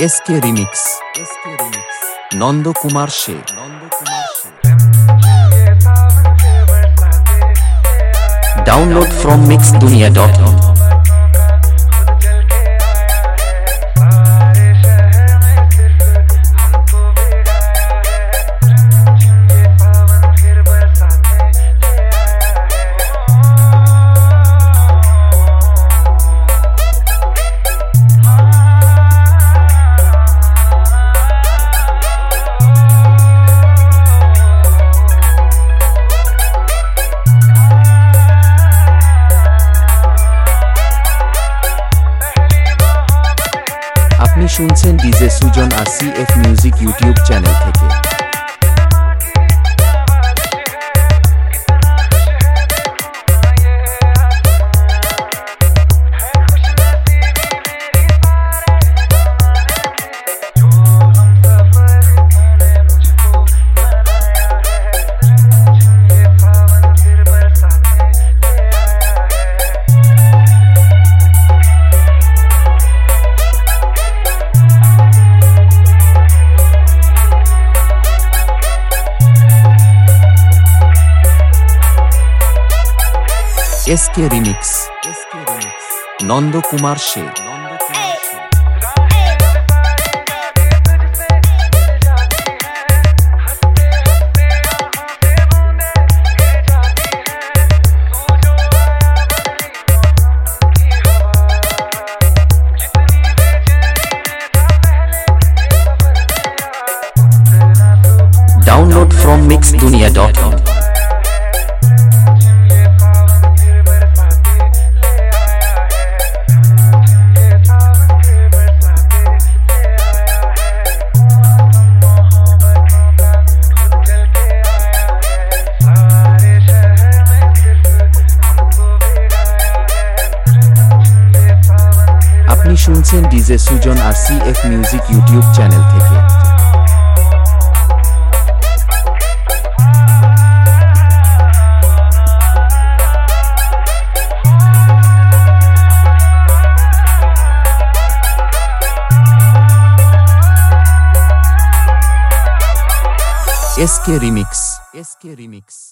SK Remix नंदो कुमार शे download from mixdunia.in। আপনি শুনছেন ডিজে সুজন আর CF মিউজিক ইউটিউব চ্যানেল থেকে। SK Remix नंदो कुमार शे डाउनलोड फ्रॉम mixdunia.in। আপনি শুনছেন ডিজে সুজন আর CF মিউজিক ইউটিউব চ্যানেল থেকে। SK Remix